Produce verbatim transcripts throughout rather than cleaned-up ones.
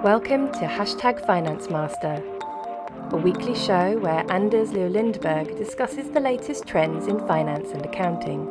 Welcome to Hashtag Finance Master, a weekly show where Anders Leo Lindberg discusses the latest trends in finance and accounting.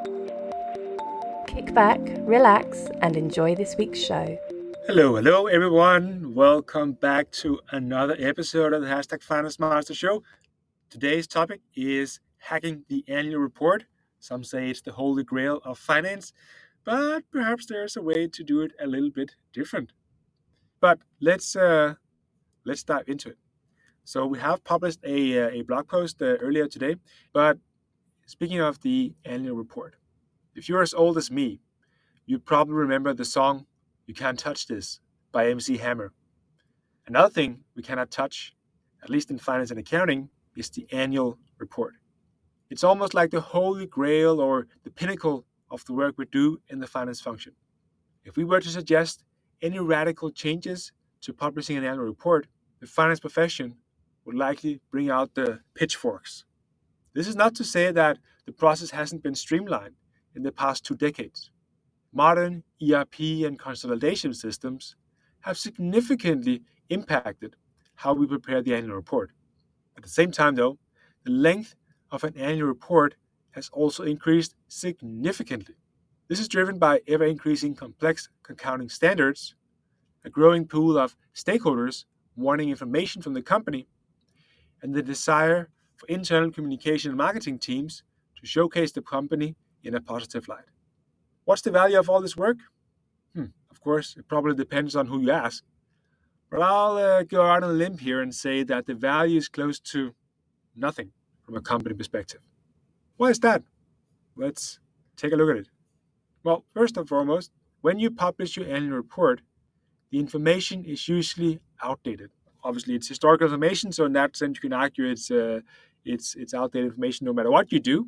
Kick back, relax, and enjoy this week's show. Hello, hello everyone. Welcome back to another episode of the Hashtag Finance Master Show. Today's topic is hacking the annual report. Some say it's the holy grail of finance, but perhaps there's a way to do it a little bit different. But let's uh, let's dive into it. So we have published a, uh, a blog post uh, earlier today, but speaking of the annual report, if you're as old as me, you probably remember the song You Can't Touch This by M C Hammer. Another thing we cannot touch, at least in finance and accounting, is the annual report. It's almost like the holy grail or the pinnacle of the work we do in the finance function. If we were to suggest any radical changes to publishing an annual report, the finance profession would likely bring out the pitchforks. This is not to say that the process hasn't been streamlined in the past two decades. Modern E R P and consolidation systems have significantly impacted how we prepare the annual report. At the same time, though, the length of an annual report has also increased significantly. This is driven by ever-increasing complex accounting standards, a growing pool of stakeholders wanting information from the company, and the desire for internal communication and marketing teams to showcase the company in a positive light. What's the value of all this work? Hmm, of course, it probably depends on who you ask. But I'll uh, go out on a limb here and say that the value is close to nothing from a company perspective. Why is that? Let's take a look at it. Well, first and foremost, when you publish your annual report, the information is usually outdated. Obviously, it's historical information, so in that sense, you can argue it's uh, it's it's outdated information no matter what you do.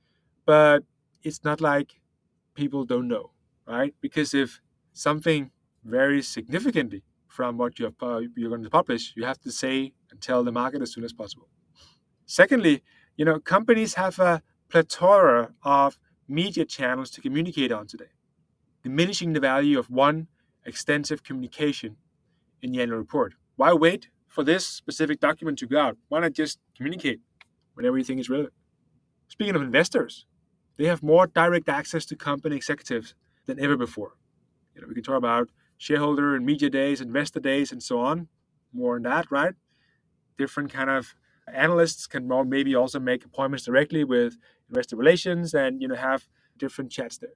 But it's not like people don't know, right? Because if something varies significantly from what you have, uh, you're going to publish, you have to say and tell the market as soon as possible. Secondly, you know, companies have a plethora of media channels to communicate on today, diminishing the value of one extensive communication in the annual report. Why wait for this specific document to go out? Why not just communicate when everything is relevant? Speaking of investors, they have more direct access to company executives than ever before. You know, we can talk about shareholder and media days, investor days, and so on. More on that, right? Different kind of analysts can maybe also make appointments directly with investor relations and you know have different chats there.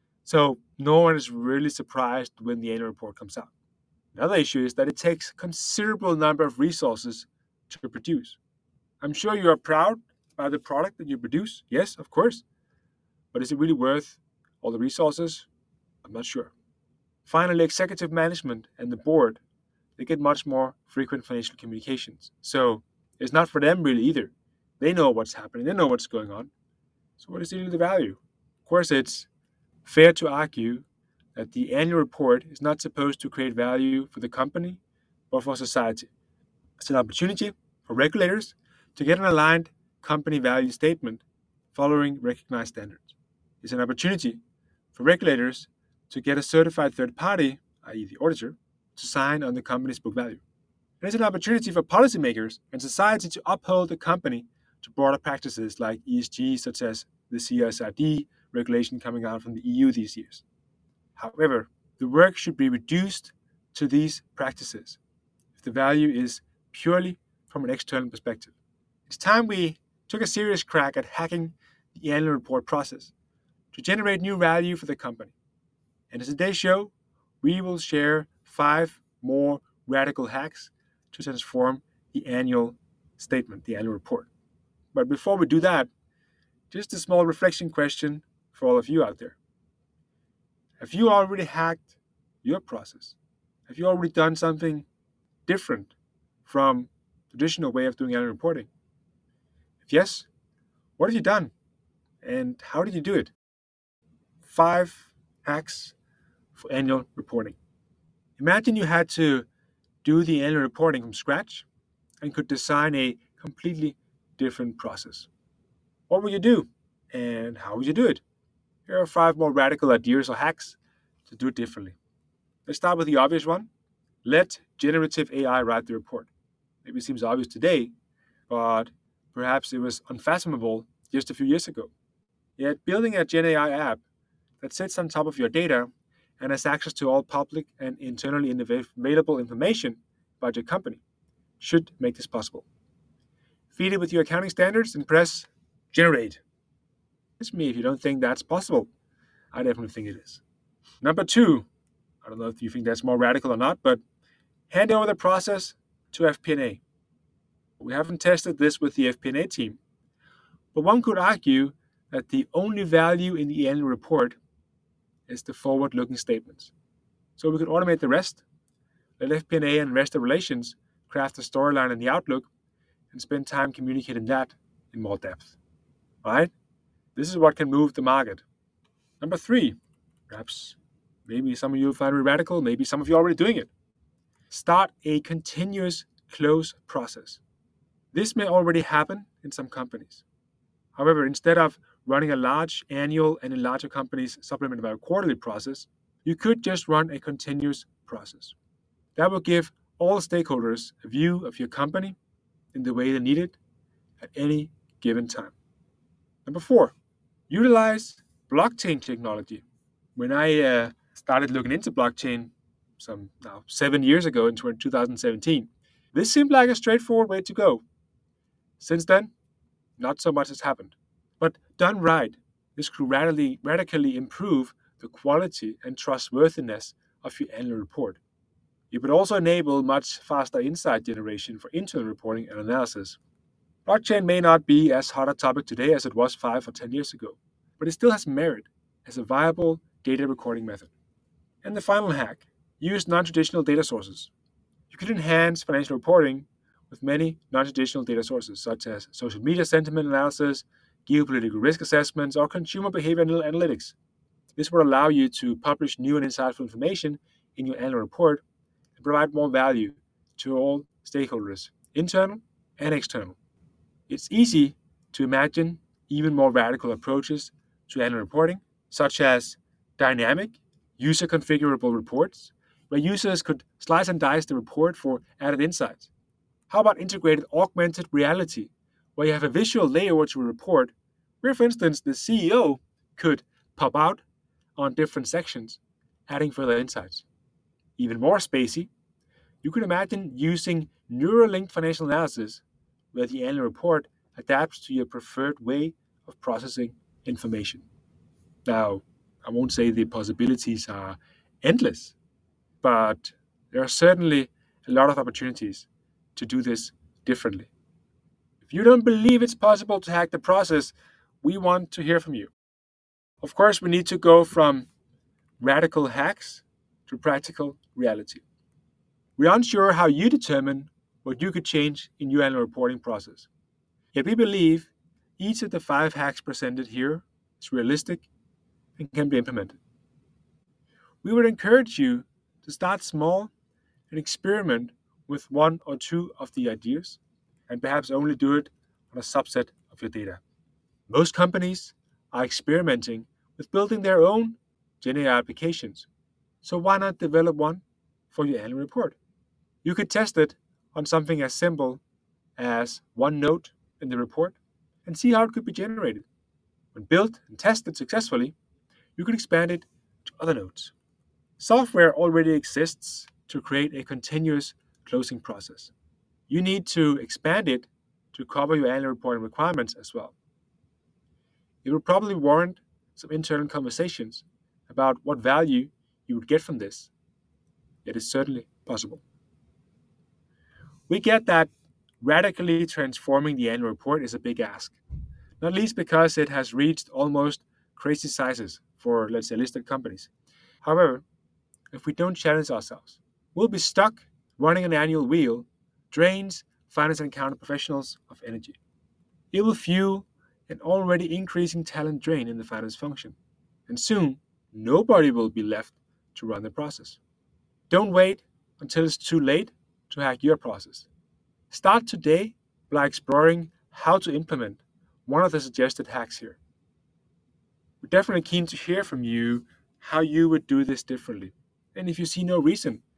So no one is really surprised when the annual report comes out. Another issue is that it takes a considerable number of resources to produce. I'm sure you are proud by the product that you produce. Yes, of course. But is it really worth all the resources? I'm not sure. Finally, executive management and the board, they get much more frequent financial communications. So it's not for them really either. They know what's happening. They know what's going on. So what is really the value? Of course, it's fair to argue that the annual report is not supposed to create value for the company, but for society. It's an opportunity for regulators to get an aligned company value statement following recognized standards. It's an opportunity for regulators to get a certified third party, that is the auditor, to sign on the company's book value. And it's an opportunity for policymakers and society to uphold the company to broader practices like E S G, such as the C S R D regulation coming out from the E U these years. However, the work should be reduced to these practices if the value is purely from an external perspective. It's time we took a serious crack at hacking the annual report process to generate new value for the company. And in today's show, we will share five more radical hacks to transform the annual statement, the annual report. But before we do that, just a small reflection question for all of you out there. Have you already hacked your process? Have you already done something different from the traditional way of doing annual reporting? If yes, what have you done? And how did you do it? Five hacks for annual reporting. Imagine you had to do the annual reporting from scratch and could design a completely different process. What would you do? And how would you do it? Here are five more radical ideas or hacks to do it differently. Let's start with the obvious one. let generative A I write the report. Maybe it seems obvious today, but perhaps it was unfathomable just a few years ago. Yet building a Gen A I app that sits on top of your data and has access to all public and internally available information about your company should make this possible. Feed it with your accounting standards and press generate. It's me if you don't think that's possible. I definitely think it is. Number two, I don't know if you think that's more radical or not, but hand over the process to F P and A. We haven't tested this with the F P and A team, but one could argue that the only value in the annual report is the forward-looking statements. So we could automate the rest, let F P and A and investor relations craft the storyline in the outlook, and spend time communicating that in more depth. Right? This is what can move the market. Number three, perhaps maybe some of you find it radical, maybe some of you are already doing it. Start a continuous close process. This may already happen in some companies. However, instead of running a large annual and in larger companies supplemented by a quarterly process, you could just run a continuous process. That will give all stakeholders a view of your company in the way they need it at any given time. Number four, utilize blockchain technology. When I uh, started looking into blockchain some now seven years ago in two thousand seventeen, this seemed like a straightforward way to go. Since then, not so much has happened. But done right, this could radically, radically improve the quality and trustworthiness of your annual report. It would also enable much faster insight generation for internal reporting and analysis. Blockchain may not be as hot a topic today as it was five or ten years ago, but it still has merit as a viable data recording method. And the final hack, use non-traditional data sources. You could enhance financial reporting with many non-traditional data sources, such as social media sentiment analysis, geopolitical risk assessments, or consumer behavior analytics. This would allow you to publish new and insightful information in your annual report and provide more value to all stakeholders, internal and external. It's easy to imagine even more radical approaches to annual reporting, such as dynamic, user-configurable reports, where users could slice and dice the report for added insights. How about integrated augmented reality, where you have a visual layer to a report, where, for instance, the C E O could pop out on different sections, adding further insights. Even more spacey, you could imagine using neural-linked financial analysis, where the annual report adapts to your preferred way of processing information. Now, I won't say the possibilities are endless, but there are certainly a lot of opportunities to do this differently. If you don't believe it's possible to hack the process, we want to hear from you. Of course, we need to go from radical hacks to practical reality. We're unsure how you determine what you could change in your annual reporting process. Yet we believe each of the five hacks presented here is realistic and can be implemented. We would encourage you to start small and experiment with one or two of the ideas, and perhaps only do it on a subset of your data. Most companies are experimenting with building their own Gen A I applications, so why not develop one for your annual report? You could test it on something as simple as one note in the report and see how it could be generated. When built and tested successfully, you could expand it to other notes. Software already exists to create a continuous closing process. You need to expand it to cover your annual reporting requirements as well. It would probably warrant some internal conversations about what value you would get from this. It is certainly possible. We get that radically transforming the annual report is a big ask, not least because it has reached almost crazy sizes for, let's say, listed companies. However, if we don't challenge ourselves, we'll be stuck running an annual wheel, drains finance and accounting professionals of energy. It will fuel an already increasing talent drain in the finance function, and soon nobody will be left to run the process. Don't wait until it's too late to hack your process. Start today by exploring how to implement one of the suggested hacks here. We're definitely keen to hear from you how you would do this differently, and if you see no reason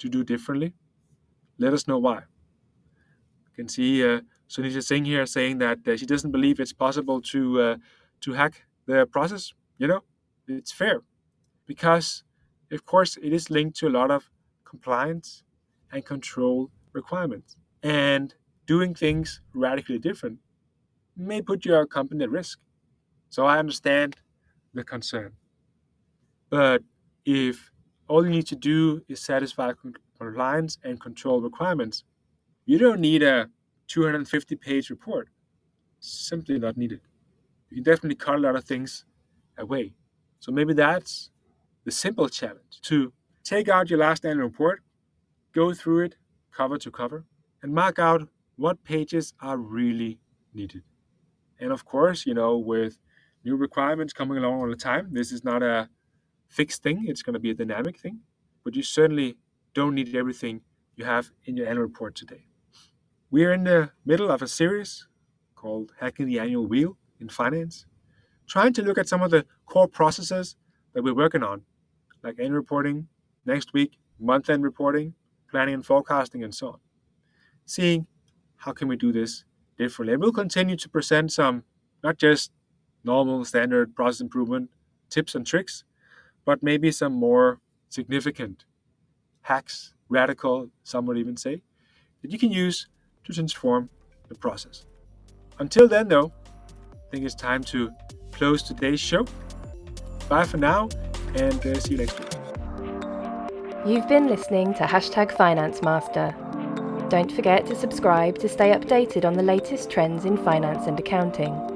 to do differently? Let us know why. You can see uh, Sunita Singh here saying that uh, she doesn't believe it's possible to uh, to hack the process. You know, it's fair because, of course, it is linked to a lot of compliance and control requirements. And doing things radically different may put your company at risk. So I understand the concern. But if all you need to do is satisfy compliance and control requirements, you don't need a two hundred fifty page report. Simply not needed. You can definitely cut a lot of things away. So maybe that's the simple challenge, to take out your last annual report, go through it cover to cover, and mark out what pages are really needed. And of course, you know, with new requirements coming along all the time, this is not a fixed thing, it's going to be a dynamic thing, but you certainly don't need everything you have in your annual report today. We're in the middle of a series called Hacking the Annual Wheel in Finance, trying to look at some of the core processes that we're working on, like annual reporting, next week, month-end reporting, planning and forecasting, and so on. Seeing how can we do this differently. And we'll continue to present some, not just normal standard process improvement tips and tricks, but maybe some more significant hacks, radical, some would even say, that you can use to transform the process. Until then, though, I think it's time to close today's show. Bye for now, and uh, see you next week. You've been listening to Hashtag Finance Master. Don't forget to subscribe to stay updated on the latest trends in finance and accounting.